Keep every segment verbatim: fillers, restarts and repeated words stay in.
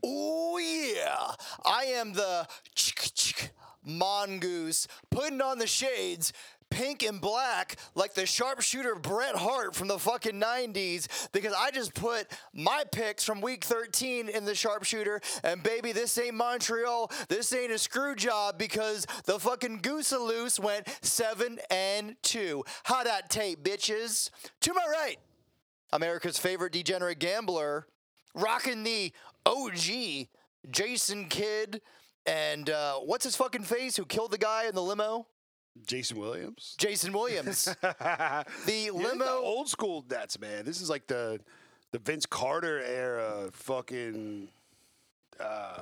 Oh, yeah. I am the mongoose putting on the shades, pink and black, like the sharpshooter Bret Hart from the fucking nineties, because I just put my picks from week thirteen in the sharpshooter, and baby, this ain't Montreal. This ain't a screw job because the fucking Goosaloose went seven and two. How that tape, bitches? To my right, America's favorite degenerate gambler, rocking the O G, Jason Kidd, and uh, what's his fucking face who killed the guy in the limo? Jason Williams. Jason Williams. The Yeah, limo. the old school Nets, man. This is like the the Vince Carter era fucking uh,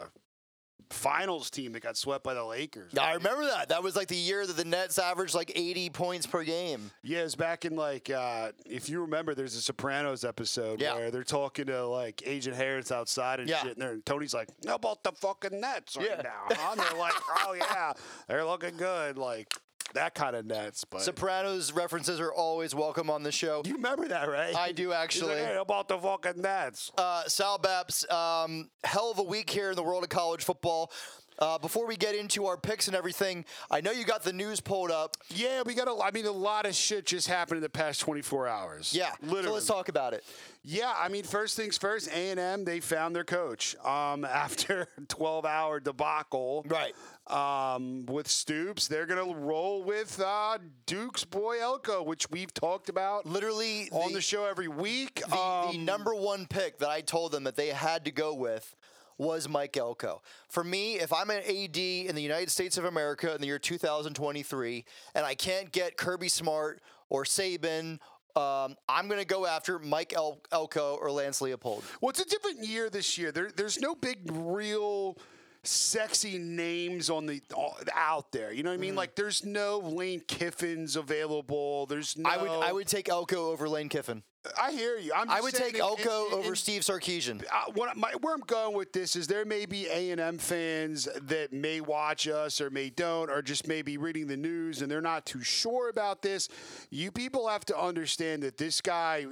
finals team that got swept by the Lakers. I remember that. That was like the year that the Nets averaged like eighty points per game. Yeah, it's back in like, uh, if you remember, there's a Sopranos episode Yeah. where they're talking to like Agent Harris outside and Yeah. shit, and, they're, and Tony's like, "How about the fucking Nets right Yeah. now?" Huh? And they're like, "Oh yeah, they're looking good." Like that kind of Nets. But Sopranos references are always welcome on the show. you remember that, right? I do He's actually. like, "Hey, how about the fucking Nets?" Uh, Sal Baps, um, hell of a week here in the world of college football. Uh, before we get into our picks and everything, I know you got the news pulled up. Yeah, we got a. I mean, a lot of shit just happened in the past twenty-four hours. Yeah, literally. so let's talk about it. Yeah, I mean, first things first, A and M, they found their coach um, after a twelve-hour debacle. Right. Um, with Stoops, they're going to roll with uh, Duke's boy Elko, which we've talked about Literally on the, the show every week. the, um, the number one pick that I told them that they had to go with was Mike Elko. For me, if I'm an A D in the United States of America in the year two thousand twenty-three and I can't get Kirby Smart or Saban, um, I'm going to go after Mike El- Elko or Lance Leopold. Well, it's a different year this year. There, there's no big, real sexy names on the uh, out there. You know what I mean? Mm. Like, there's no Lane Kiffin's available. There's no. I would I would take Elko over Lane Kiffin. I hear you. I'm I just would saying take in- Elko in- in- over Steve Sarkisian. Uh, what my, where I'm going with this is there may be A and M fans that may watch us or may don't, or just may be reading the news and they're not too sure about this. You people have to understand that this guy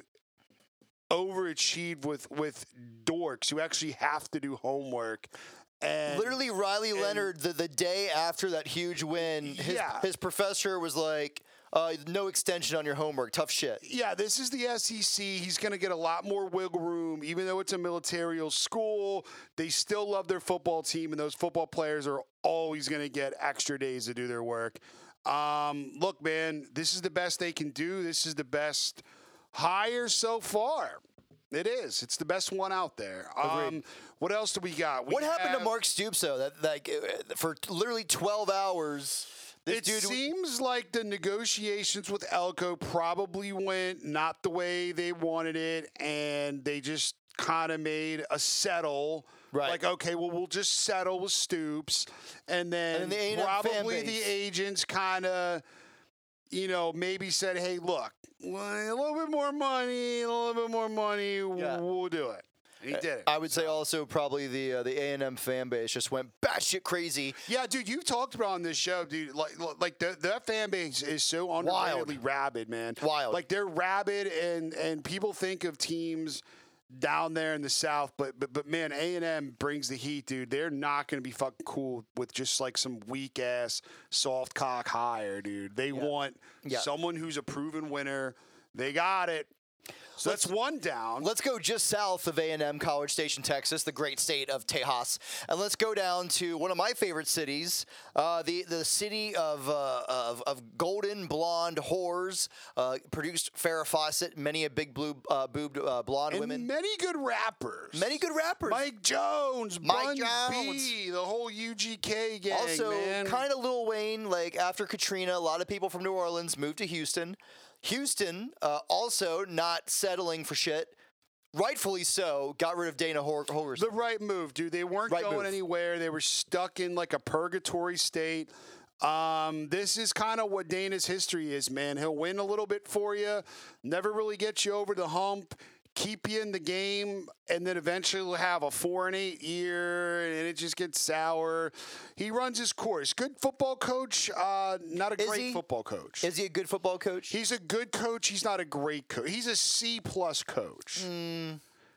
overachieved with with dorks who actually have to do homework. And Literally, Riley and- Leonard, the, the day after that huge win, his, Yeah. his professor was like, uh, no extension on your homework. Tough shit. Yeah, this is the S E C. He's going to get a lot more wiggle room, even though it's a military school. They still love their football team, and those football players are always going to get extra days to do their work. Um, look, man, this is the best they can do. This is the best hire so far. It is. It's the best one out there. Um, what else do we got? We What happened to have- Mark Stoops, though? That, like, uh, for literally twelve hours, this It dude. seems like the negotiations with Elko probably went not the way they wanted it, and they just kind of made a settle. Right. Like, okay, well, we'll just settle with Stoops, and then, And then the A and M fan probably the base. agents kind of, you know, maybe said, hey, look, well, a little bit more money, a little bit more money, Yeah. we'll do it. And he did it. I would say also probably the uh, the A and M fan base just went batshit crazy. Yeah, dude, you've talked about on this show, dude. Like, like the, that fan base is so Wild. underratedly rabid, man. Wild. Like they're rabid, and and people think of teams down there in the South, but but but man, A and M brings the heat, dude. They're not going to be fucking cool with just like some weak ass soft cock hire, dude. They want Yeah. someone who's a proven winner. They got it. So Let's- that's one down. Let's go just south of A and M, College Station, Texas, the great state of Tejas, and let's go down to one of my favorite cities, uh, the the city of uh, of, of golden blonde whores. Uh, produced Farrah Fawcett, many a big blue uh, boobed uh, blonde and women, many good rappers. many good rappers. Mike Jones, Mike Bun Jones. B, the whole U G K gang, Also, man. kind of Lil Wayne. Like after Katrina, a lot of people from New Orleans moved to Houston. Houston uh, also not settling for shit. Rightfully so, got rid of Dana Hor- Holgerson. The right move, dude. They weren't Right going move. anywhere. They were stuck in like a purgatory state. Um, this is kind of what Dana's history is, man. He'll win a little bit for you, never really get you over the hump, keep you in the game, and then eventually will have a four and eight year, and it just gets sour. He runs his course. Good football coach, uh, not a Is great he? football coach. Is he a good football coach? He's a good coach. He's not a great coach. He's a C plus coach. Mm,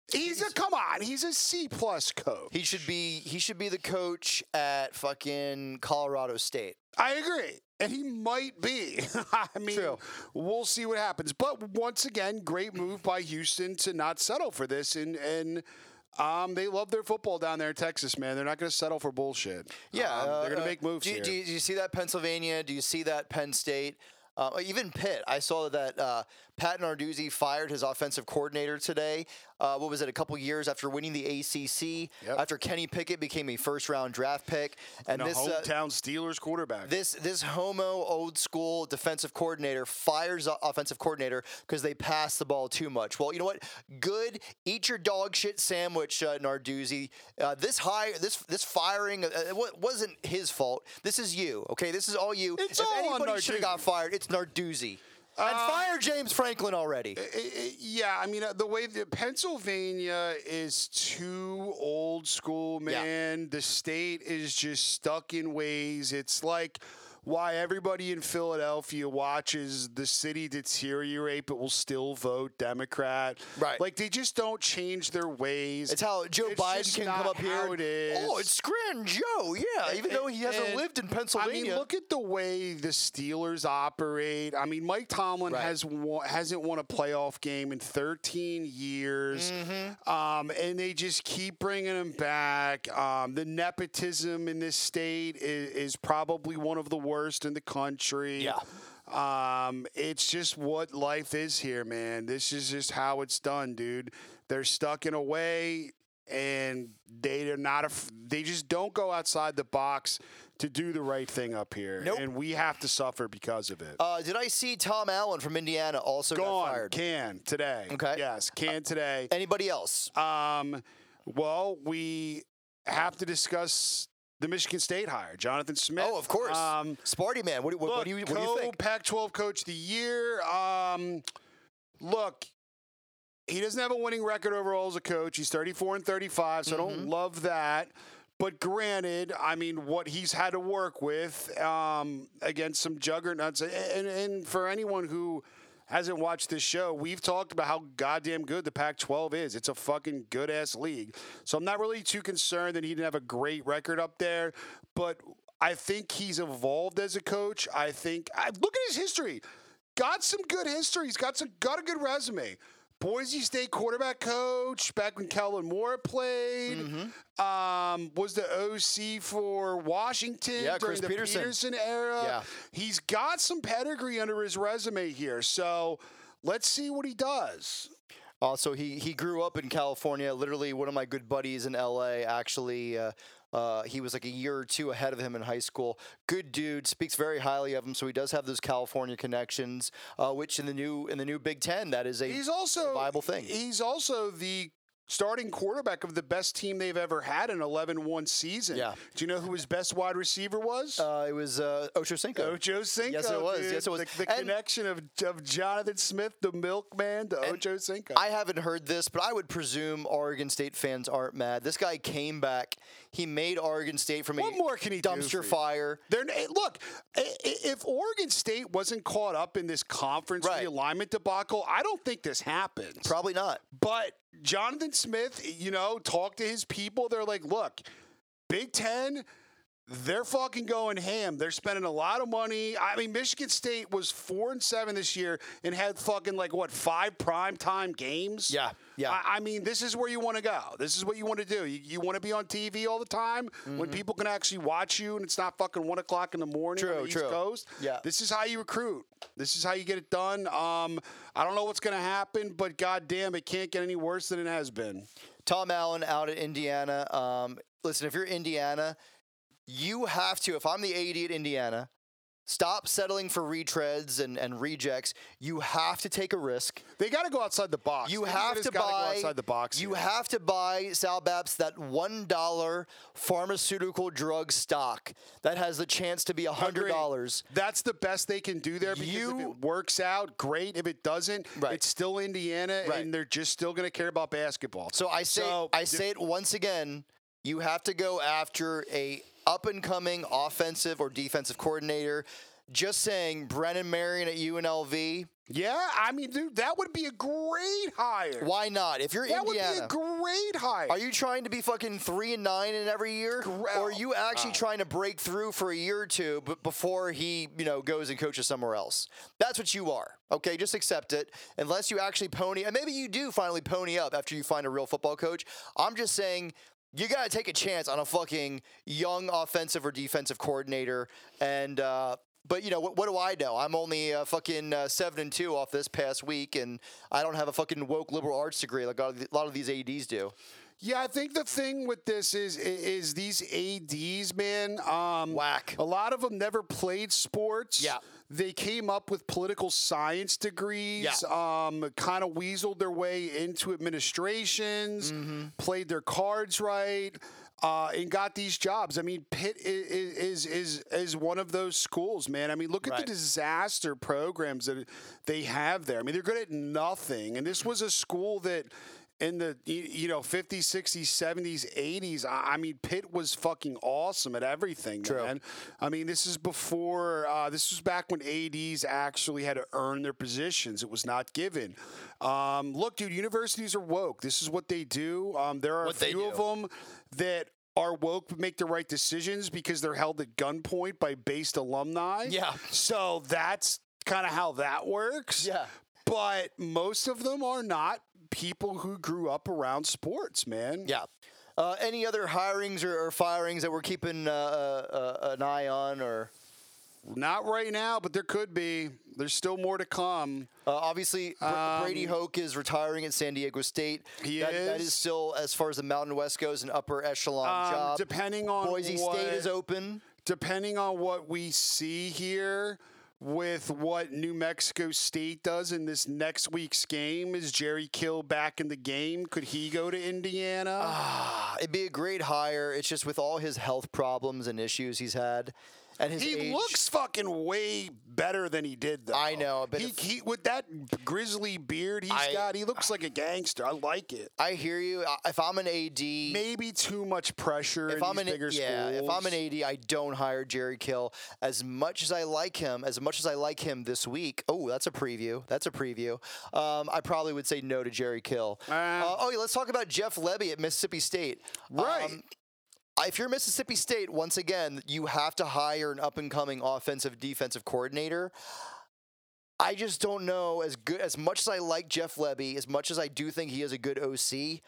He's a come on. He's a C plus coach. He should be he should be the coach at fucking Colorado State. I agree. And he might be. I mean, True. We'll see what happens. But once again, great move by Houston to not settle for this. And and um, they love their football down there in Texas, man. They're not going to settle for bullshit. Yeah, um, uh, they're going to uh, make moves do, here. Do you, do you see that Pennsylvania? Do you see that Penn State? Uh, even Pitt. I saw that uh, Pat Narduzzi fired his offensive coordinator today. Uh, what was it? A couple years after winning the A C C, Yep. after Kenny Pickett became a first-round draft pick, and, and a this uh, hometown Steelers quarterback. This this homo old school defensive coordinator fires o- offensive coordinator because they pass the ball too much. Well, you know what? Good. Eat your dog shit sandwich, uh, Narduzzi. Uh, this hire this this firing uh, it wa- wasn't his fault. This is you. Okay, this is all you. It's if all on anybody should have got Narduzzi. fired, it's Narduzzi. And Uh, fire James Franklin already. I- I- yeah, I mean, uh, the way that Pennsylvania is too old school, Yeah. man. The state is just stuck in ways. It's like why everybody in Philadelphia watches the city deteriorate but will still vote Democrat. Right. Like, they just don't change their ways. It's how Joe It's Biden just can not come up here. how it is. Oh, it's Grand Joe. Yeah, even though he hasn't And- lived in I Pennsylvania. mean, look at the way the Steelers operate. I mean, Mike Tomlin Right. has won, hasn't won a playoff game in thirteen years, Mm-hmm. um, and they just keep bringing him back. Um, the nepotism in this state is, is probably one of the worst in the country. Yeah. Um, it's just what life is here, man. This is just how it's done, dude. They're stuck in a way, and they are not. A, they just don't go outside the box to do the right thing up here, Nope. and we have to suffer because of it. uh, did I see Tom Allen from Indiana also got Gone. fired? Can today. Okay. Yes, can today. Anybody else? Um, well, we have to discuss the Michigan State hire, Jonathan Smith. Oh, of course. Um, Sparty man, what, do- what, Look, what do you what do you think? Pac twelve Coach of the Year. Um, look, he doesn't have a winning record overall as a coach. He's thirty-four and thirty-five, so I don't Mm-hmm. love that. But granted, I mean, what he's had to work with um, against some juggernauts, and, and for anyone who hasn't watched this show, we've talked about how goddamn good the Pac twelve is. It's a fucking good-ass league. So I'm not really too concerned that he didn't have a great record up there, but I think he's evolved as a coach. I think I, look at his history. Got some good history. He's got some got a good resume. Boise State quarterback coach back when Kellen Moore played. Mm-hmm. Um, was the O C for Washington Yeah, during Chris the Peterson. Peterson era. Yeah. He's got some pedigree under his resume here. So let's see what he does. Also, he he grew up in California. Literally, one of my good buddies in L A actually. Uh, uh, he was like a year or two ahead of him in high school. Good dude, speaks very highly of him. So he does have those California connections, uh, which in the new in the new Big Ten, that is a He's also viable thing. He's also the starting quarterback of the best team they've ever had in eleven one season. Yeah. Do you know who his best wide receiver was? Uh, it was uh, Ocho Cinco. Ocho Cinco. Yes, it was. dude. Yes, it was. The, the And- connection of, of Jonathan Smith, the milkman, to Ocho Cinco. I haven't heard this, but I would presume Oregon State fans aren't mad. This guy came back. He made Oregon State from What a more can he do dumpster for you? fire. They're, eh, look, i- i- if Oregon State wasn't caught up in this conference Right. realignment debacle, I don't think this happens. Probably not. But Jonathan Smith, you know, talked to his people. They're like, look, Big Ten, they're fucking going ham. They're spending a lot of money. I mean, Michigan State was four and seven this year and had fucking like what five primetime games. Yeah, yeah. I, I mean, this is where you want to go. This is what you want to do. You, you want to be on T V all the time Mm-hmm. when people can actually watch you and it's not fucking one o'clock in the morning True, on the true. East Coast. Yeah. This is how you recruit. This is how you get it done. Um, I don't know what's going to happen, but goddamn, it can't get any worse than it has been. Tom Allen out at Indiana. Um, listen, if you're Indiana, you have to, if I'm the A D at Indiana, stop settling for retreads and, and rejects. You have to take a risk. They got to go outside the box. You They have just to gotta buy go outside the box. You here. have to buy Sal Baps that one dollar pharmaceutical drug stock that has the chance to be a hundred Agreed. dollars. That's the best they can do there because You- if it works out, great. If it doesn't, Right. it's still Indiana, Right. and they're just still going to care about basketball. So I say So, I say it once again. You have to go after a up and coming offensive or defensive coordinator. just saying, Brennan Marion at U N L V. Yeah, I mean, dude, that would be a great hire. Why not? If you're that Indiana, would be a great hire. Are you trying to be fucking three and nine in every year, or are you actually uh, trying to break through for a year or two, but before he, you know, goes and coaches somewhere else? That's what you are. Okay, just accept it. Unless you actually pony, and maybe you do finally pony up after you find a real football coach. I'm just saying. You got to take a chance on a fucking young offensive or defensive coordinator. And, uh, but, you know, what, what do I know? I'm only uh, fucking uh, seven and two off this past week, and I don't have a fucking woke liberal arts degree like a lot of these A Ds do. Yeah, I think the thing with this is is these A Ds, man. Um, Whack. A lot of them never played sports. Yeah. They came up with political science degrees, yeah. um, kind of weaseled their way into administrations, mm-hmm. played their cards right, uh, and got these jobs. I mean, Pitt is, is is is one of those schools, man. I mean, look at right. the disaster programs that they have there. I mean, they're good at nothing. And this was a school that in the, you know, fifties, sixties, seventies, eighties, I mean, Pitt was fucking awesome at everything, True. man. I mean, this is before, uh, this was back when A Ds actually had to earn their positions. It was not given. Um, look, dude, universities are woke. This is what they do. Um, there are what a few of them that are woke, make the right decisions because they're held at gunpoint by based alumni. Yeah. So that's kind of how that works. Yeah. But most of them are not people who grew up around sports, man. Yeah. Uh, any other hirings or, or firings that we're keeping uh, uh, an eye on, or not right now? But there could be. There's still more to come. Uh, obviously, Br- um, Brady Hoke is retiring at San Diego State. He that, is. That is still, as far as the Mountain West goes, an upper echelon um, job. Depending on Boise what, State is open. Depending on what we see here. With what New Mexico State does in this next week's game, is Jerry Kill back in the game? Could he go to Indiana? Ah, it'd be a great hire. It's just with all his health problems and issues he's had, and his he age, looks fucking way better than he did, though. I know, but he, if, he with that grizzly beard he's I, got, he looks like a gangster. I like it. I hear you. If I'm an A D, maybe too much pressure. If in I'm these an bigger yeah, schools. if I'm an A D, I don't hire Jerry Kill. As much as I like him, as much as I like him this week. Oh, that's a preview. That's a preview. Um, I probably would say no to Jerry Kill. Uh, uh, oh, yeah, let's talk about Jeff Lebby at Mississippi State. Right. Um, If you're Mississippi State, once again, you have to hire an up-and-coming offensive defensive coordinator. I just don't know, as good as much as I like Jeff Lebby, as much as I do think he is a good O C,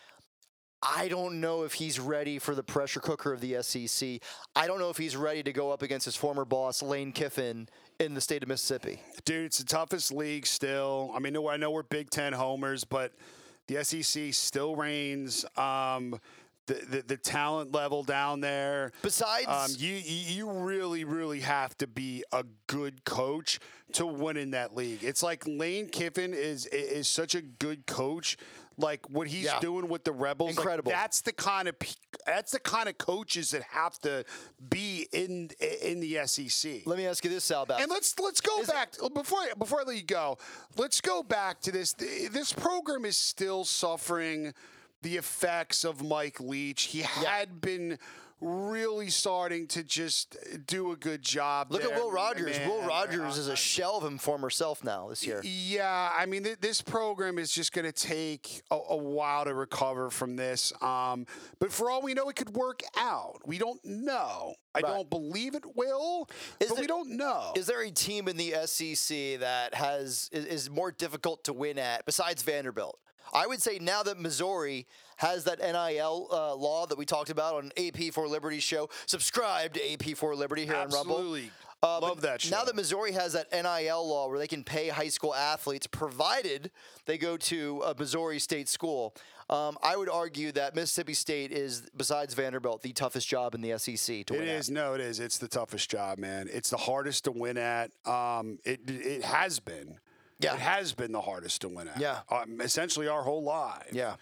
I don't know if he's ready for the pressure cooker of the S E C. I don't know if he's ready to go up against his former boss, Lane Kiffin, in the state of Mississippi. Dude, it's the toughest league still. I mean, I know we're Big Ten homers, but the S E C still reigns. Um, The, the the talent level down there. Besides, um, you you really really have to be a good coach to win in that league. It's like Lane Kiffin is is such a good coach. Like what he's yeah. doing with the Rebels, incredible. Like that's the kind of that's the kind of coaches that have to be in in the S E C. Let me ask you this, Sal. Bass. And let's let's go is back it, before I, before I let you go. Let's go back to this. This program is still suffering the effects of Mike Leach. He had yeah. been really starting to just do a good job. Look there. at Will Rogers. Man, Will Rogers is a shell of him former self now this year. Yeah, I mean, th- this program is just going to take a, a while to recover from this. Um, but for all we know, it could work out. We don't know. I right. don't believe it will, is but there, we don't know. Is there a team in the S E C that has is, is more difficult to win at besides Vanderbilt? I would say now that Missouri has that N I L uh, law that we talked about on A P for Liberty's show. Subscribe to A P for Liberty here Absolutely. on Rumble. Uh, Love that show. Now that Missouri has that N I L law where they can pay high school athletes provided they go to a Missouri State school, um, I would argue that Mississippi State is, besides Vanderbilt, the toughest job in the S E C to it win is. at. No, it is. It's the toughest job, man. It's the hardest to win at. Um, it it has been. Yeah. It has been the hardest to win at. Yeah. Um, essentially our whole life. Yeah.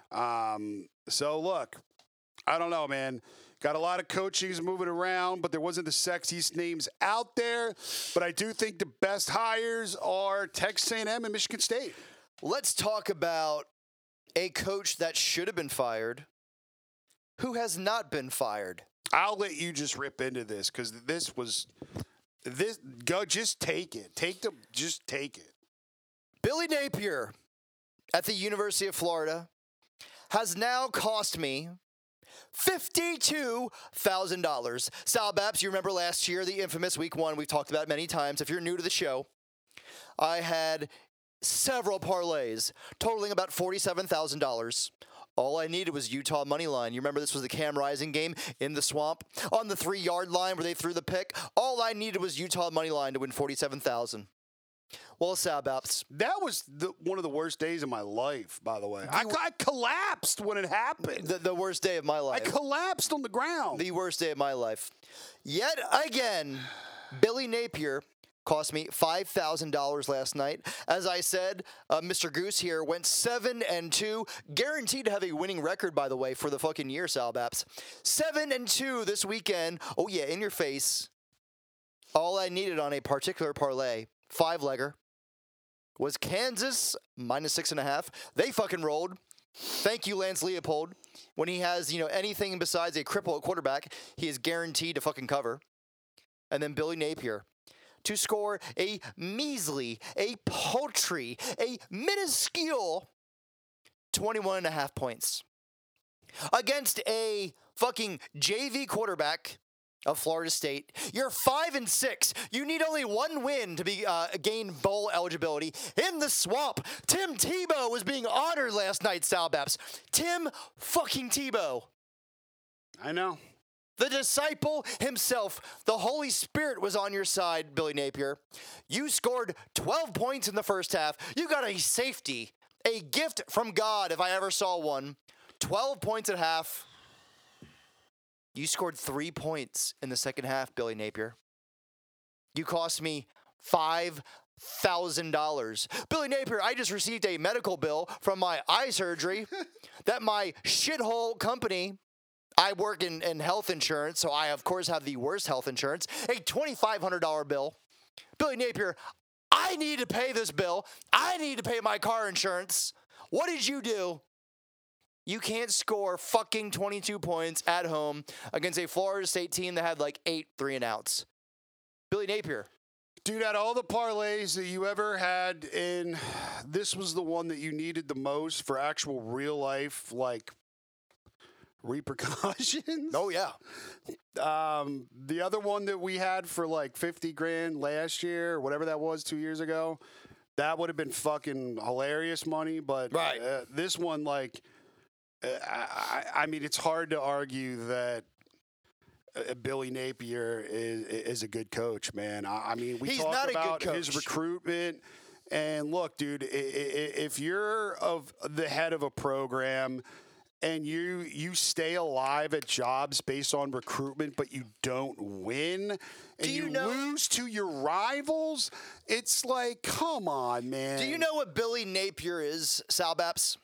Um, so, look, I don't know, man. Got a lot of coaches moving around, but there wasn't the sexiest names out there. But I do think the best hires are Texas A and M and Michigan State. Let's talk about a coach that should have been fired who has not been fired. I'll let you just rip into this because this was This go just take it. Take the just take it. Billy Napier at the University of Florida has now cost me fifty-two thousand dollars. Sal Baps, you remember last year, the infamous week one we've talked about many times. If you're new to the show, I had several parlays totaling about forty-seven thousand dollars. All I needed was Utah money line. You remember this was the Cam Rising game in the swamp on the three-yard line where they threw the pick? All I needed was Utah money line to win forty-seven thousand dollars. Well, Sal Baps. That was the, one of the worst days of my life, by the way. I, I collapsed when it happened. The, the worst day of my life. I collapsed on the ground. The worst day of my life. Yet again, Billy Napier cost me five thousand dollars last night. As I said, uh, Mister Goose here went seven and two, guaranteed to have a winning record, by the way, for the fucking year, Sal Baps. seven and two this weekend. Oh yeah, in your face. All I needed on a particular parlay, five-legger, was Kansas minus six and a half. They fucking rolled. Thank you, Lance Leopold. When he has, you know, anything besides a cripple at quarterback, he is guaranteed to fucking cover. And then Billy Napier to score a measly, a paltry, a minuscule twenty-one and a half points against a fucking J V quarterback of Florida State. You're five and six. You need only one win to be uh, gain bowl eligibility. In the swamp, Tim Tebow was being honored last night, Sal Baps. Tim fucking Tebow. I know. The disciple himself, the Holy Spirit was on your side, Billy Napier. You scored twelve points in the first half. You got a safety, a gift from God if I ever saw one. twelve points at half. You scored three points in the second half, Billy Napier. You cost me five thousand dollars. Billy Napier, I just received a medical bill from my eye surgery that my shithole company, I work in, in health insurance, so I, of course, have the worst health insurance, a twenty-five hundred dollars bill. Billy Napier, I need to pay this bill. I need to pay my car insurance. What did you do? You can't score fucking twenty-two points at home against a Florida State team that had like eight three and outs. Billy Napier. Dude, out of all the parlays that you ever had in, this was the one that you needed the most for actual real life, like, repercussions. Oh, yeah. Um, the other one that we had for like fifty grand last year, or whatever that was, two years ago, that would have been fucking hilarious money. But right. uh, this one, like, uh, I, I mean, it's hard to argue that uh, Billy Napier is, is a good coach, man. I, I mean, we He's talked not a about good coach. his recruitment. And look, dude, if you're of the head of a program and you you stay alive at jobs based on recruitment, but you don't win, and Do you you, know- lose to your rivals, it's like, come on, man. Do you know what Billy Napier is, Sal Baps?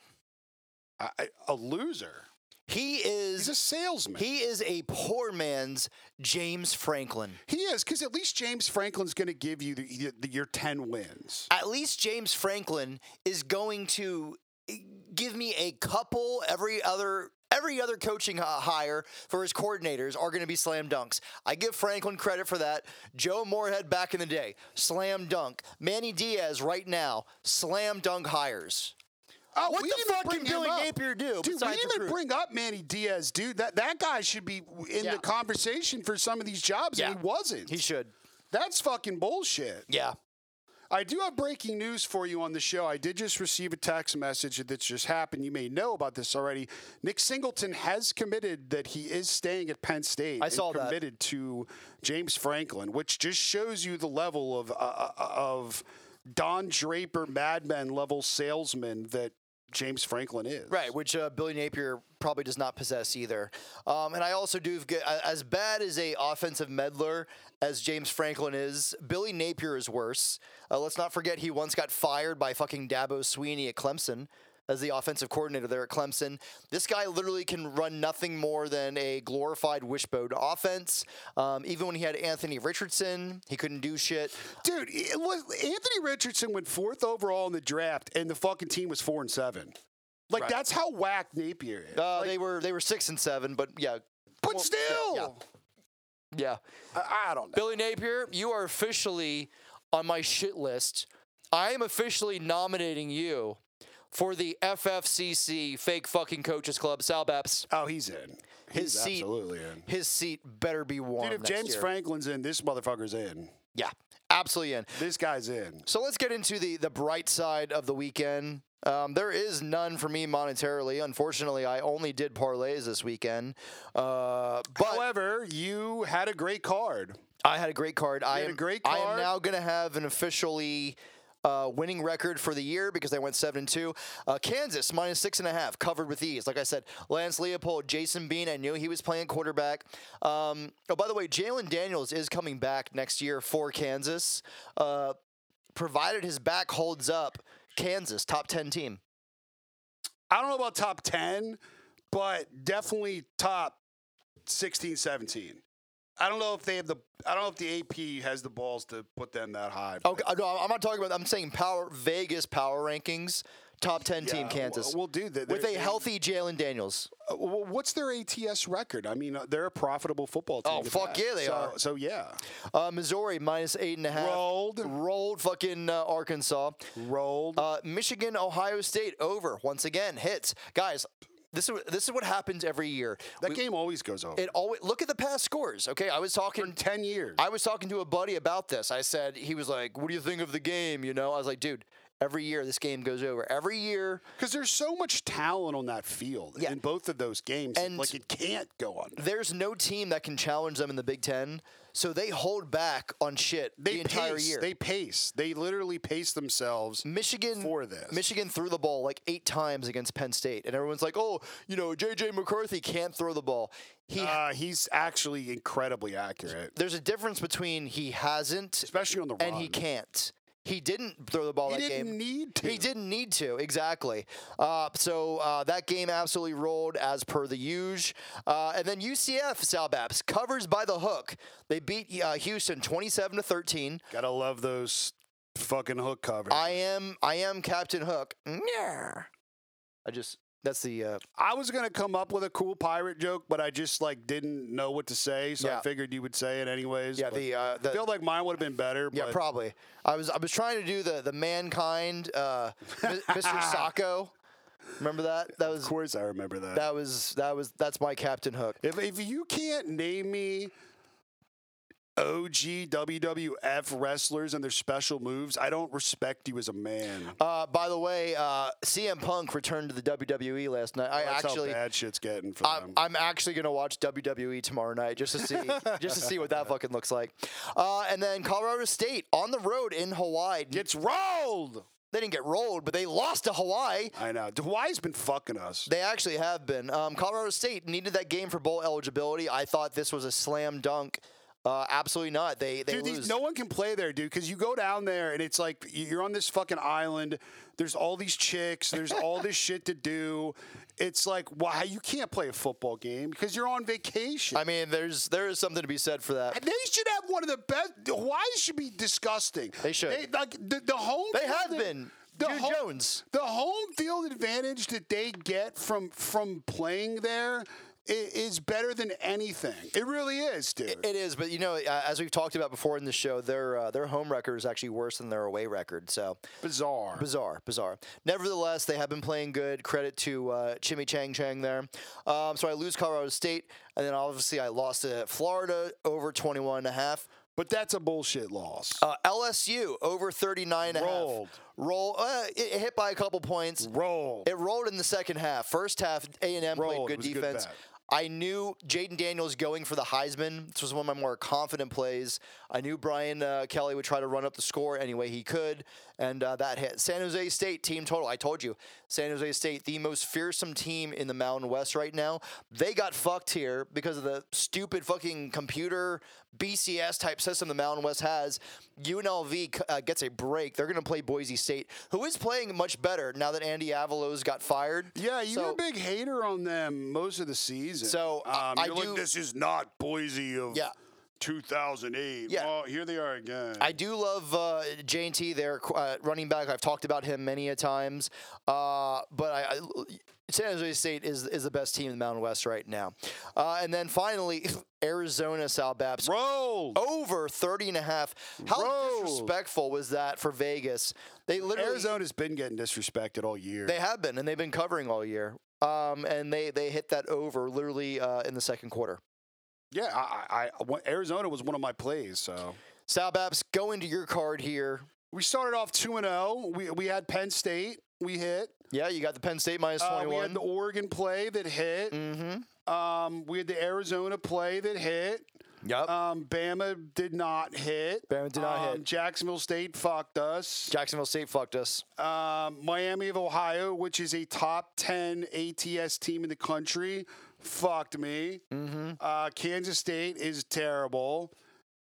I, I- a loser. He is He's a salesman. he is a poor man's James Franklin. He is, because at least James Franklin's going to give you the, the, your ten wins. At least James Franklin is going to give me a couple every other every other coaching hire for his coordinators are going to be slam dunks. I give Franklin credit for that. Joe Moorhead back in the day, slam dunk. Manny Diaz right now, slam dunk hires. Oh, What we the didn't fuck bring can him Billy up. Napier do Dude, we besides didn't even recruit? bring up Manny Diaz, dude. That that guy should be in Yeah. the conversation for some of these jobs, Yeah. and he wasn't. He should. That's fucking bullshit. Yeah. I do have breaking news for you on the show. I did just receive a text message that's just happened. You may know about this already. Nick Singleton has committed that he is staying at Penn State. I saw and that. committed to James Franklin, which just shows you the level of uh, of Don Draper Mad Men level salesman that James Franklin is. Right, which uh, Billy Napier probably does not possess either. Um, and I also do get, as bad as a offensive meddler as James Franklin is, Billy Napier is worse. Uh, let's not forget he once got fired by fucking Dabo Sweeney at Clemson as the offensive coordinator there at Clemson. This guy literally can run nothing more than a glorified wishbone offense. Um, even when he had Anthony Richardson, he couldn't do shit. Dude, it was, Anthony Richardson went fourth overall in the draft, and the fucking team was four and seven. Like, Right. that's how whack Napier is. Uh, Like, they were they were six and seven, but yeah. but well, still. yeah. Yeah. I, I don't know. Billy Napier, you are officially on my shit list. I am officially nominating you for the F F C C Fake Fucking Coaches Club. Sal Baps. Oh, he's in. His He's seat, absolutely in. His seat better be warm. Dude, if next James year. Franklin's in, this motherfucker's in. Yeah, absolutely in. This guy's in. So let's get into the, the bright side of the weekend. Um, there is none for me monetarily. Unfortunately, I only did parlays this weekend. Uh, but However, you had a great card. I had a great card. I had am a great I am card. now going to have an officially uh, winning record for the year because I went seven and two. Uh, Kansas minus six and a half covered with ease. Like I said, Lance Leopold, Jason Bean. I knew he was playing quarterback. Um, oh, by the way, Jalen Daniels is coming back next year for Kansas, uh, provided his back holds up. Kansas top ten team. I don't know about top ten, but definitely top sixteen, seventeen. I don't know if they have the. I don't know if the A P has the balls to put them that high. Okay, no, I'm not talking about. I'm saying power Vegas power rankings. Top ten Yeah, team Kansas. Well, dude, they're, with a they're, healthy Jalen Daniels. Uh, well, what's their A T S record? I mean, uh, they're a profitable football team. Oh, at fuck that. yeah, they so, are. So yeah, Uh, Missouri minus eight and a half. Rolled. Rolled fucking uh, Arkansas. rolled. Uh, Michigan, Ohio State over once again hits. Guys, this is this is what happens every year. that We- game always goes over. It always look at the past scores. Okay, I was talking. For ten years. I was talking to a buddy about this. I said, he was like, "What do you think of the game?" You know, I was like, "Dude, every year this game goes over. Every year." Because there's so much talent on that field Yeah. in both of those games. And like, it can't go under. There's no team that can challenge them in the Big Ten, so they hold back on shit They the entire pace. year. They pace. They literally pace themselves Michigan for this. Michigan threw the ball like eight times against Penn State, and everyone's like, "Oh, you know, J J McCarthy can't throw the ball." He Uh, he's actually incredibly accurate, there's a difference between he hasn't especially on the run. and he can't. He didn't throw the ball He that didn't game. need to. He didn't need to, exactly. Uh, so uh, that game absolutely rolled as per the usual. Uh, and then U C F, Sal Baps, covers by the hook. They beat uh, Houston twenty-seven to thirteen. Gotta love those fucking hook covers. I am I am Captain Hook. Nyah. I just that's the uh, I was gonna come up with a cool pirate joke, but I just like didn't know what to say, so Yeah. I figured you would say it anyways. yeah but the uh, the I feel like mine would have been better. yeah but probably. I was I was trying to do the the mankind uh, Mi- Mister Sacco. Remember that? That was Of course, I remember that. that was that was that's my Captain Hook. If if you can't name me O G W W F wrestlers and their special moves, I don't respect you as a man. Uh, by the way, uh, C M Punk returned to the W W E last night. I That's actually, how bad shit's getting for I'm, them. I'm actually gonna watch W W E tomorrow night just to see, just to see what that fucking looks like. Uh, and then Colorado State on the road in Hawaii. Gets rolled. They didn't get rolled, but they lost to Hawaii. I know. Hawaii's been fucking us. They actually have been. Um, Colorado State needed that game for bowl eligibility. I thought this was a slam dunk. Uh, absolutely not. They they Dude, lose. these, no one can play there, dude, because you go down there and it's like you're on this fucking island. There's all these chicks. There's all this shit to do. It's like, why you can't play a football game because you're on vacation. I mean, there's there is something to be said for that. They should have one of the best. Hawaii should be disgusting. They should. like the, the home. They field have ad- been. The Jude home, Jones. The home field advantage that they get from from playing there i- is better than anything. It really is, dude. It is, but you know, uh, as we've talked about before in the show, their uh, their home record is actually worse than their away record. So Bizarre. bizarre, bizarre. Nevertheless, they have been playing good. Credit to uh, Chimmy Chang Chang there. Um, so I lose Colorado State, and then obviously I lost to Florida over twenty-one and a half. But that's a bullshit loss. Uh, L S U over thirty-nine and a half. Rolled. Roll. Uh, it, it hit by a couple points. Roll. It rolled in the second half. First half, A and M played Rolled. It good was a good defense. bet. I knew Jaden Daniels going for the Heisman. This was one of my more confident plays. I knew Brian uh, Kelly would try to run up the score any way he could, and uh, that hit. San Jose State team total. I told you, San Jose State, the most fearsome team in the Mountain West right now. They got fucked here because of the stupid fucking computer B C S type system the Mountain West has. U N L V uh, gets a break. They're going to play Boise State, who is playing much better now that Andy Avalos got fired. Yeah, you So- were a big hater on them most of the season. So, I- um, I you're do- like, this is not Boise of Yeah. two thousand eight. Yeah. Well, here they are again. I do love uh, J and T, their uh, running back. I've talked about him many a times. Uh, but I, I, San Jose State is is the best team in the Mountain West right now. Uh, and then finally, Arizona Sal Baps. Roll. Over thirty and a half. How Roll. disrespectful was that for Vegas? They literally Arizona's been getting disrespected all year. They have been, and they've been covering all year. Um, and they, they hit that over literally uh, in the second quarter. Yeah, I, I, I, Arizona was one of my plays. So Sal Baps, go into your card here. we started off two and zero. We we had Penn State. We hit. Yeah, you got the Penn State minus Uh, twenty-one. we had the Oregon play that hit. Mm-hmm. Um, we had the Arizona play that hit. Yep. Um, Bama did not hit. Bama did not um, hit. Jacksonville State fucked us. Jacksonville State fucked us. Um, Miami of Ohio, which is a top ten A T S team in the country, fucked me. Mm-hmm. Uh, Kansas State is terrible.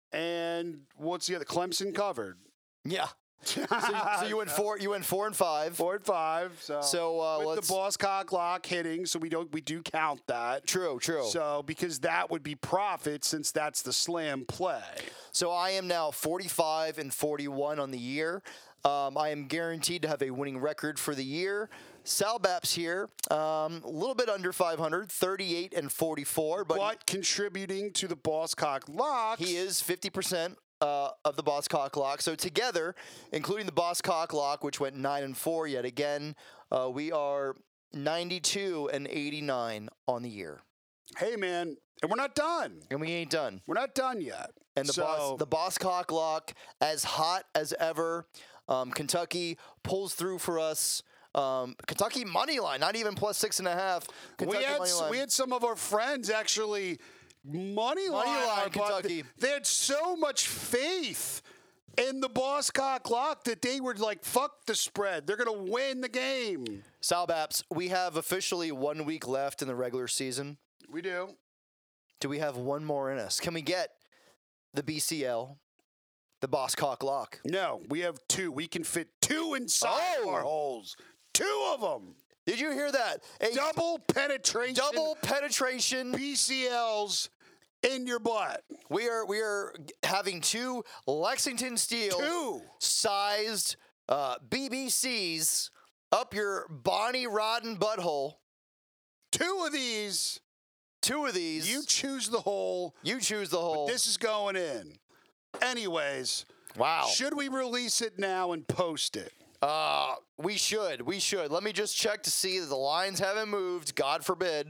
And what's the other? Clemson covered. Yeah. so, you, so you went four. You went four and five. Four and five. So, So uh, with let's. the boss cock lock hitting, so we don't we do count that. True. True. So, So because that would be profit since that's the slam play. so I am now forty-five and forty-one on the year. Um, I am guaranteed to have a winning record for the year. Sal Baps here, um, a little bit under five hundred, thirty-eight and forty-four, but, But contributing to the boss cock locks. he is fifty percent uh, of the Boss Cock Lock. So together, including the Boss Cock Lock, which went nine and four yet again, uh, we are ninety-two and eighty-nine on the year, Hey man, and we're not done. and we ain't done. We're not done yet. And the so, boss, the Boss Cock Lock, as hot as ever. Um, Kentucky pulls through for us. Um, Kentucky money line, not even plus six and a half. Kentucky we had money line. we had some of our friends actually money, Money line, line our butt. Kentucky. They had so much faith in the boss cock lock that they were like, "Fuck the spread. They're gonna win the game." Sal Baps, we have officially one week left in the regular season. We do. Do we have one more in us? Can we get the B C L, the Boss Cock Lock? No, we have two. We can fit two inside of Oh. our holes. Two of them. Did you hear that? A Double penetration. double penetration. B C Ls in your butt. We are we are having two Lexington Steel Two. sized uh, B B Cs up your Bonnie Rodden butthole. Two of these. Two of these. You choose the hole. you choose the hole. This is going in. Anyways, wow. should we release it now and post it? Uh, we should. We should. Let me just check to see that the lines haven't moved. God forbid.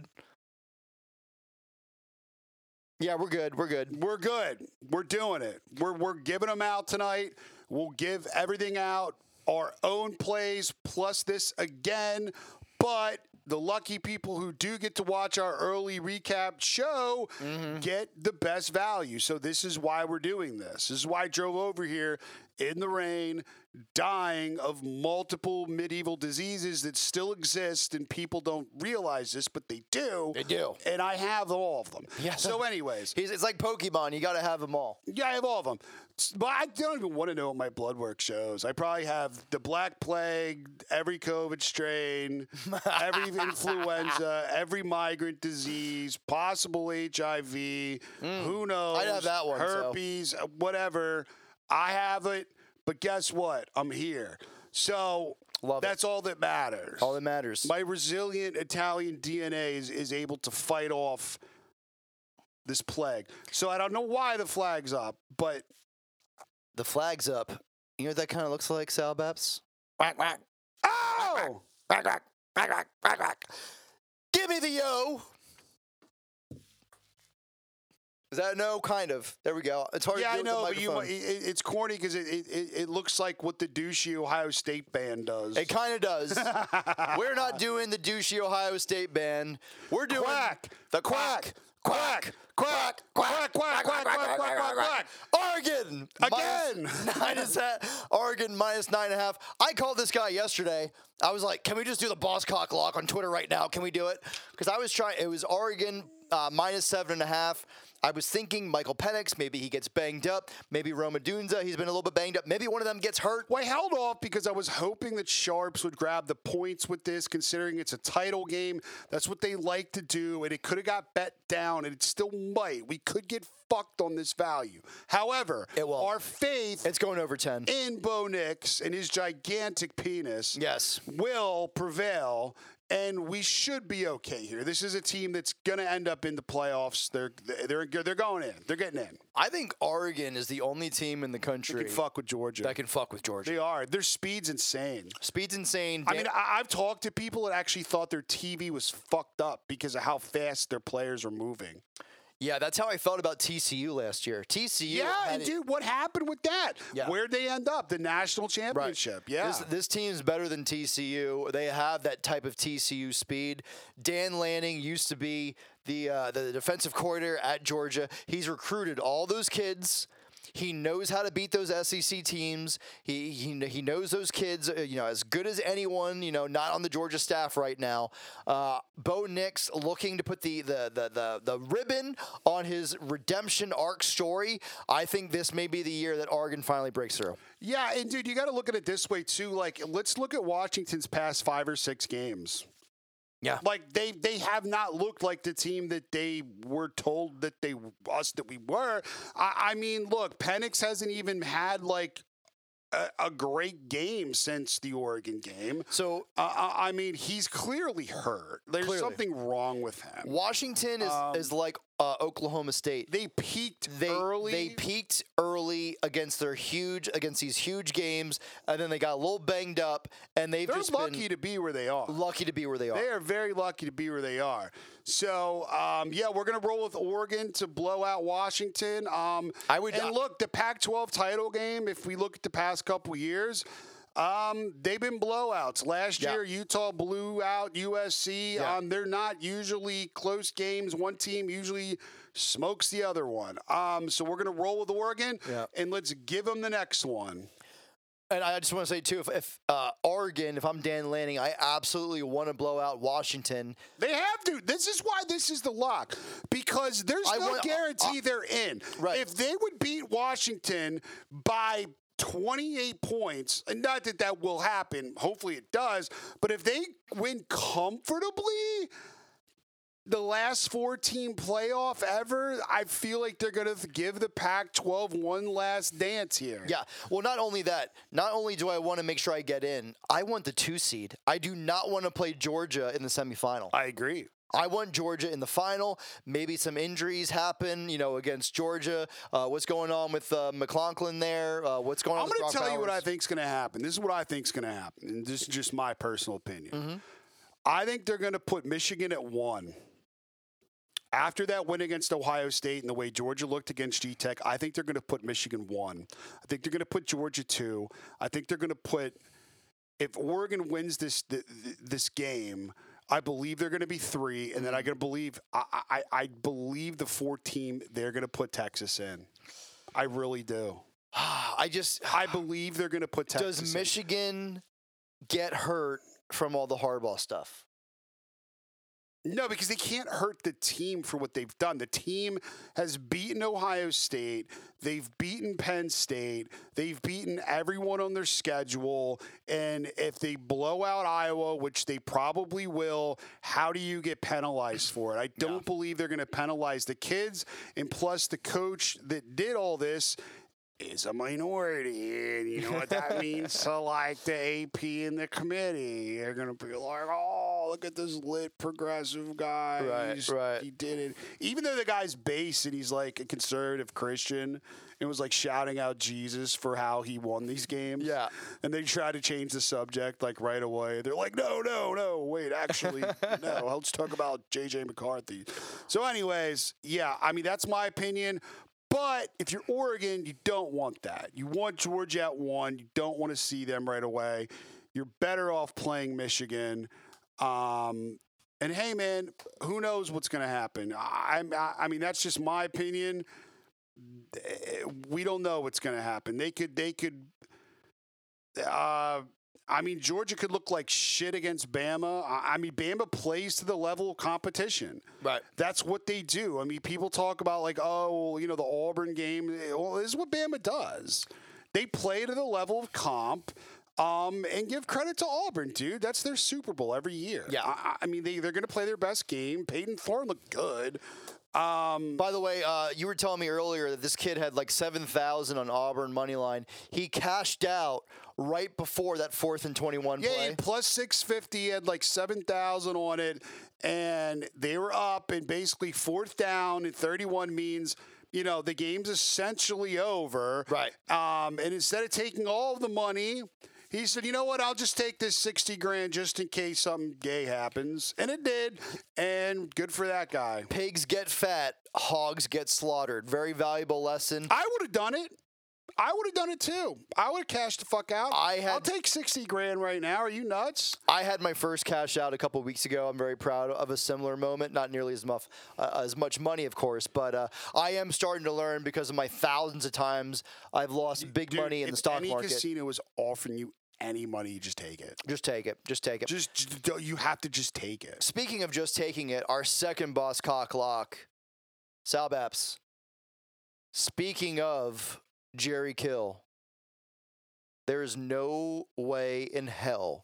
Yeah, we're good. We're good. We're good. We're doing it. We're we're giving them out tonight. We'll give everything out, our own plays plus this again. But the lucky people who do get to watch our early recap show Mm-hmm. get the best value. So this is why we're doing this. This is why I drove over here in the rain, dying of multiple medieval diseases that still exist, and people don't realize this, but they do. They do. And I have all of them. Yeah. So anyways, He's, it's like Pokemon. You got to have them all. yeah, I have all of them. But I don't even want to know what my blood work shows. I probably have the Black Plague, every COVID strain, every influenza, every migrant disease, possible H I V, who knows? I'd have that one, so. Herpes, uh, whatever. I have it, but guess what? I'm here. So Love it. that's all that matters. All that matters. My resilient Italian D N A is, is able to fight off this plague. So I don't know why the flag's up, but The flag's up. You know what that kind of looks like, Sal Baps? whack whack. Oh! Quack, quack, quack, quack, quack, quack. Give me the yo. Is that a no? Kind of. There we go. It's hard Yeah, to I do know, with but the you, microphone. it, it's corny because it, it, it, it looks like what the douchey Ohio State band does. It kind of does. We're not doing the douchey Ohio State band. We're doing Quack, the quack, quack, quack, quack, quack, quack, quack, quack, quack, quack. Oregon Again. minus nine is that. Oregon minus nine and a half. I called this guy yesterday. I was like, "Can we just do the Boss Cock Lock on Twitter right now? Can we do it?" Because I was trying. It was Oregon uh, minus seven and a half. I was thinking Michael Penix, maybe he gets banged up. Maybe Roma Dunza, he's been a little bit banged up. Maybe one of them gets hurt. Well, I held off because I was hoping that Sharps would grab the points with this, considering it's a title game. That's what they like to do, and it could have got bet down, and it still might. We could get fucked on this value. However, It won't. our faith It's going over ten. in Bo Nix and his gigantic penis Yes. will prevail, and we should be okay here. This is a team that's going to end up in the playoffs. They're they're they're going in. They're getting in. I think Oregon is the only team in the They country can fuck with Georgia. that can fuck with Georgia. They are. Their speed's insane. Speed's insane. I mean, I, I've talked to people that actually thought their T V was fucked up because of how fast their players are moving. yeah, that's how I felt about T C U last year. T C U. Yeah, had and it- dude, what happened with that? Yeah. Where'd they end up? The national championship. Yeah. This, this team's better than T C U. They have that type of T C U speed. Dan Lanning used to be the uh, the defensive coordinator at Georgia. He's recruited all those kids. He knows how to beat those S E C teams. He he, he knows those kids, uh, you know, as good as anyone. You know, not on the Georgia staff right now. Uh, Bo Nix looking to put the the, the the the ribbon on his redemption arc story. I think this may be the year that Oregon finally breaks through. Yeah, and dude, you got to look at it this way too. Like, let's look at Washington's past five or six games. Yeah. Like they they have not looked like the team that they were told that they us that we were. I, I mean, look, Penix hasn't even had like a, a great game since the Oregon game. So Uh, I I mean, he's clearly hurt. There's Clearly. something wrong with him. Washington is, Um, is like uh, Oklahoma State. They peaked They early. they peaked early against their huge against these huge games, and then they got a little banged up, and they've They're just lucky been to be where they are. lucky to be where they are. They are very lucky to be where they are. So, um, yeah, we're going to roll with Oregon to blow out Washington. Um, I would- and look, the Pac twelve title game, if we look at the past couple years, um, they've been blowouts. Last Yeah. year, Utah blew out U S C. Yeah. Um, they're not usually close games. One team usually smokes the other one. Um, so we're going to roll with Oregon, Yeah. and let's give them the next one. And I just want to say too, if, if uh, Oregon, if I'm Dan Lanning, I absolutely want to blow out Washington. They have to. This is why this is the lock. Because there's I no want- guarantee they're in. Right. If they would beat Washington by twenty-eight points, and not that that will happen, hopefully it does, but if they win comfortably the last four-team playoff ever, I feel like they're going to give the Pac twelve one last dance here. Yeah. Well, not only that, not only do I want to make sure I get in, I want the two seed. I do not want to play Georgia in the semifinal. I agree. I want Georgia in the final. Maybe some injuries happen, you know, against Georgia. Uh, what's going on with uh, McLaughlin there? Uh, what's going on I'm with going to Brock tell you what I Bowers? think's going to happen. This is what I think's going to happen, and this is just my personal opinion. Mm-hmm. I think they're going to put Michigan at one. After that win against Ohio State and the way Georgia looked against G Tech, I think they're going to put Michigan one. I think they're going to put Georgia two. I think they're going to put, if Oregon wins this th- th- this game, I believe they're going to be three, and then I going to believe I, I I believe the fourth team they're going to put Texas in. I really do. I just I believe they're going to put Texas. does in. Michigan get hurt from all the Harbaugh stuff? No, because they can't hurt the team for what they've done. The team has beaten Ohio State. They've beaten Penn State. They've beaten everyone on their schedule. And if they blow out Iowa, which they probably will, how do you get penalized for it? I don't believe they're going to penalize the kids. And plus, the coach that did all this is a minority, and you know what that means to like the A P and the committee. They're gonna be like, "Oh, look at this lit progressive guy. Right, He's- right. He did it." Even though the guy's base and he's like a conservative Christian, and was like shouting out Jesus for how he won these games. Yeah. and they try to change the subject like right away. They're like, "No, no, no, wait, actually, no. Let's talk about J J McCarthy." So, anyways, yeah, I mean that's my opinion. But if you're Oregon, you don't want that. You want Georgia at one. You don't want to see them right away. You're better off playing Michigan. Um, and hey, man, who knows what's going to happen? I, I, I mean, that's just my opinion. We don't know what's going to happen. They could, they could. Uh, I mean, Georgia could look like shit against Bama. I I mean, Bama plays to the level of competition. Right. That's what they do. I mean, people talk about like, oh, well, you know, the Auburn game. Well, this is what Bama does. They play to the level of comp. Um, and give credit to Auburn, dude. That's their Super Bowl every year. Yeah. I, I mean, they, they're going to play their best game. Peyton Thorne looked good. Um, By the way, uh, you were telling me earlier that this kid had like seven thousand on Auburn money line. He cashed out right before that fourth and twenty-one yeah, play. he plus six fifty, had like seven thousand on it, and they were up, and basically fourth down and thirty-one means, you know, the game's essentially over. Right. Um, and instead of taking all of the money, he said, you know what, I'll just take this sixty grand just in case something gay happens. And it did. And good for that guy. Pigs get fat, hogs get slaughtered. Very valuable lesson. I would have done it. I would have done it too. I would have cashed the fuck out. I had- I'll take sixty grand right now. Are you nuts? I had my first cash out a couple weeks ago. I'm very proud of a similar moment. Not nearly as much, uh, as much money, of course, but uh, I am starting to learn because of my thousands of times I've lost big Dude, money in if the stock any market. casino is offering you any money, you just take it. Just take it. Just take it. Just, just don't- you have to just take it. Speaking of just taking it, our second boss cock lock, Sal Baps. Speaking of Jerry Kill, there is no way in hell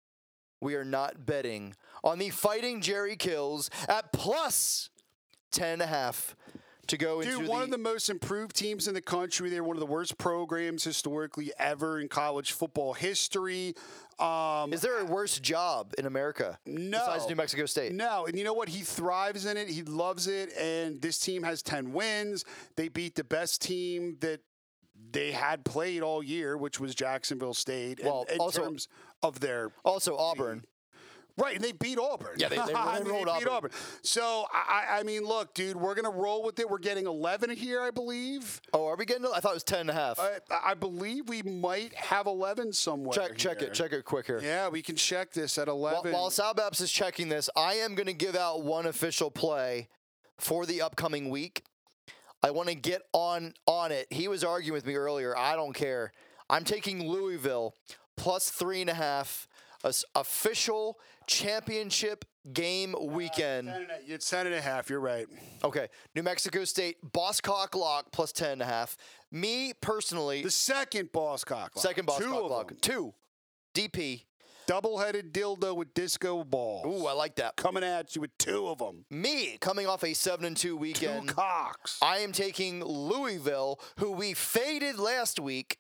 we are not betting on the Fighting Jerry Kills at plus ten and a half to go into Dude, one the, of the most improved teams in the country. They're one of the worst programs historically ever in college football history. Um, Is there a worse job in America No. besides New Mexico State? No, and you know what? He thrives in it. He loves it, and this team has ten wins. They beat the best team that they had played all year, which was Jacksonville State. And Well, in also- terms of their Also Auburn. right, and they beat Auburn. Yeah, they- they- they I mean, rolled beat Auburn. Auburn. So I, I mean, look, dude, we're gonna roll with it. We're getting eleven here, I believe. Oh, are we getting? I thought it was ten and a half. I, I believe we might have eleven somewhere. check, check here. it, check it quicker. Yeah, we can check this at While, eleven. while Sal Baps is checking this, I am going to give out one official play for the upcoming week. I want to get on on it. He was arguing with me earlier. I don't care. I'm taking Louisville plus three and a half. A s- official championship game weekend. Ten and a- It's ten and a half. You're right. Okay, New Mexico State boss cock lock plus ten and a half. Me personally, The second boss cock. lock. second boss Two cock of lock. them. Two, D P. Double-headed dildo with disco balls. Ooh, I like that. Coming at you with two of them. Me coming off a seven and two Two weekend. cocks. I am taking Louisville, who we faded last week.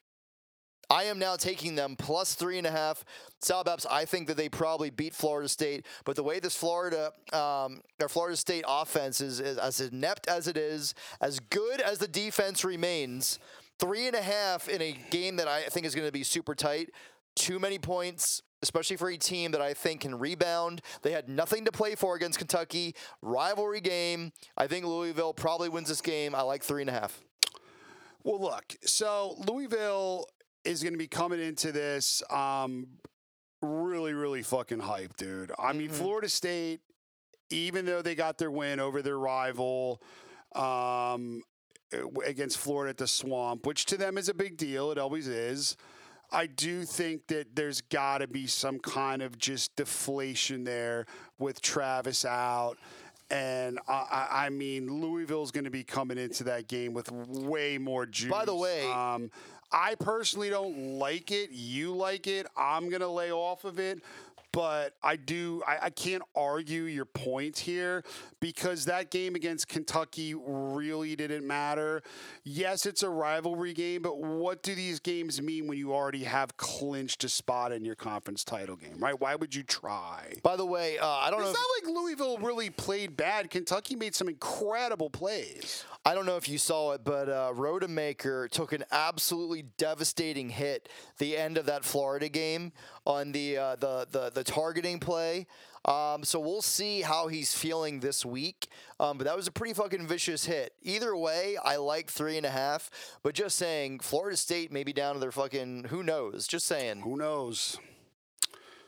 I am now taking them plus three and a half. Sal Baps, I think that they probably beat Florida State, but the way this Florida, um, their Florida State offense is, is as inept as it is, as good as the defense remains, three and a half in a game that I think is going to be super tight. Too many points, especially for a team that I think can rebound. They had nothing to play for against Kentucky. Rivalry game. I think Louisville probably wins this game. I like three and a half. Well, look. So Louisville is going to be coming into this um, really, really fucking hyped, dude. I mean, Mhm. Florida State, even though they got their win over their rival um, against Florida at the Swamp, which to them is a big deal. It always is. I do think that there's got to be some kind of just deflation there with Travis out. And I, I, I mean, Louisville's going to be coming into that game with way more juice. By the way- um, I personally don't like it. You like it. I'm going to lay off of it. But I do, I, I can't argue your point here because that game against Kentucky really didn't matter. Yes, it's a rivalry game, but what do these games mean when you already have clinched a spot in your conference title game, right? Why would you try? By the way, uh, I don't know. It's If, not like Louisville really played bad. Kentucky made some incredible plays. I don't know if you saw it, but uh, Rodemaker took an absolutely devastating hit the end of that Florida game on the uh, the, the the targeting play. Um, so we'll see how he's feeling this week. Um, but that was a pretty fucking vicious hit. Either way, I like three and a half. But just saying, Florida State may be down to their fucking who knows. Just saying. Who knows?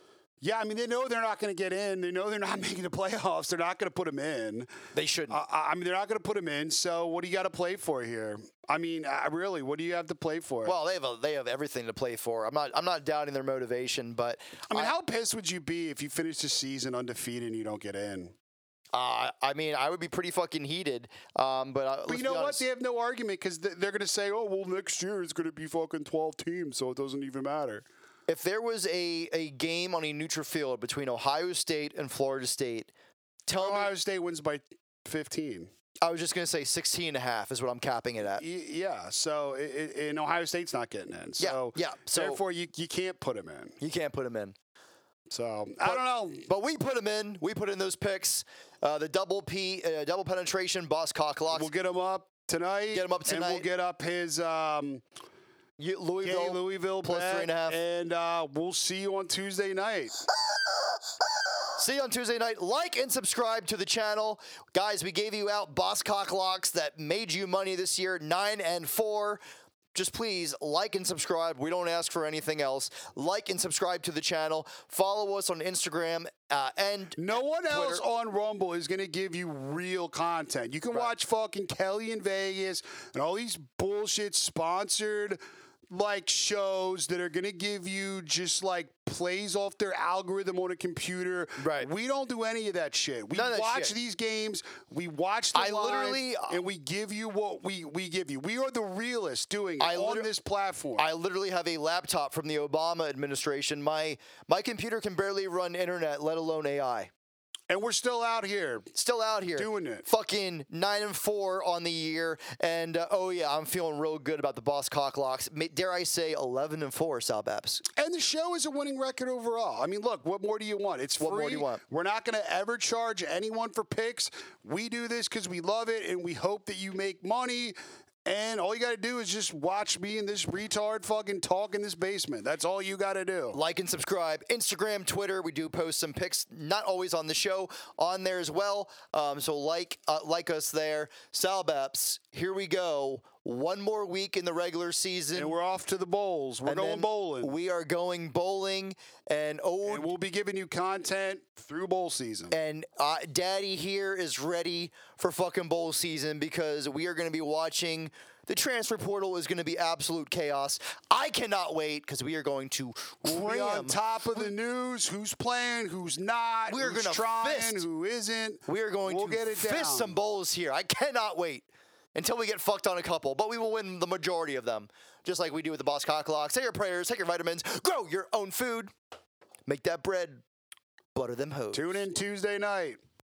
Yeah, I mean, they know they're not going to get in. They know they're not making the playoffs. They're not going to put them in. They shouldn't. Uh, I mean, they're not going to put them in. So what do you got to play for here? I mean, uh, really, what do you have to play for? Well, they have a, they have everything to play for. I'm not I'm not doubting their motivation, but I mean, I, how pissed would you be if you finish the season undefeated and you don't get in? Uh, I mean, I would be pretty fucking heated. Um, but uh, But you know what? They have no argument because they're going to say, "Oh, well, next year it's going to be fucking twelve teams, so it doesn't even matter." If there was a, a game on a neutral field between Ohio State and Florida State, tell Ohio me. State wins by fifteen. I was just going to say sixteen and a half is what I'm capping it at. Y- Yeah, so it, it, and Ohio State's not getting in. So yeah, yeah. So therefore, you you can't put them in. you can't put them in. So But, I don't know. But we put them in. We put in those picks. Uh, the double P, uh, double penetration, boss cock locks. We'll get him up tonight. Get him up And we'll tonight. get up his um, You, gay Louisville. Louisville plus bet, three and a half. And uh, we'll see you on Tuesday night. See you on Tuesday night. Like and subscribe to the channel. Guys, we gave you out boss cock locks that made you money this year, nine and four. Just please like and subscribe. We don't ask for anything else. Like and subscribe to the channel. Follow us on Instagram uh, and No one Twitter. else on Rumble is going to give you real content. You can Right. watch fucking Kelly in Vegas and all these bullshit sponsored like shows that are going to give you just like plays off their algorithm on a computer. Right. We don't do any of that shit. We None of that watch shit. these games. We watch the I lines, literally- and we give you what we, we give you. We are the realists doing it I on liter- this platform. I literally have a laptop from the Obama administration. My my computer can barely run internet, let alone A I. and we're still out here. Still out here Doing it. Fucking nine and four on the year, and uh, oh yeah, I'm feeling real good about the boss cock locks. Ma- Dare I say, eleven and four, Sal Babs. And the show is a winning record overall. I mean, look, what more do you want? It's free. What more do you want? We're not going to ever charge anyone for picks. We do this because we love it, and we hope that you make money. And all you got to do is just watch me and this retard fucking talk in this basement. That's all you got to do. Like and subscribe. Instagram, Twitter, we do post some pics, not always on the show, on there as well. Um, so like uh, like us there. Sal Babs, here we go. One more week in the regular season. And we're off to the bowls. We're and going then bowling. We are going bowling, and oh, and we'll be giving you content through bowl season. And uh, Daddy here is ready for fucking bowl season because we are going to be watching. The transfer portal is going to be absolute chaos. I cannot wait because we are going to We'll be ram. on top of the news. Who's playing? Who's not? We are who's gonna trying? fist. Who isn't? We are going we'll to get it fist down. some bowls here. I cannot wait until we get fucked on a couple, but we will win the majority of them, just like we do with the Boss Cock Locks. Say your prayers, take your vitamins, grow your own food, make that bread, butter them hoes. Tune in Tuesday night.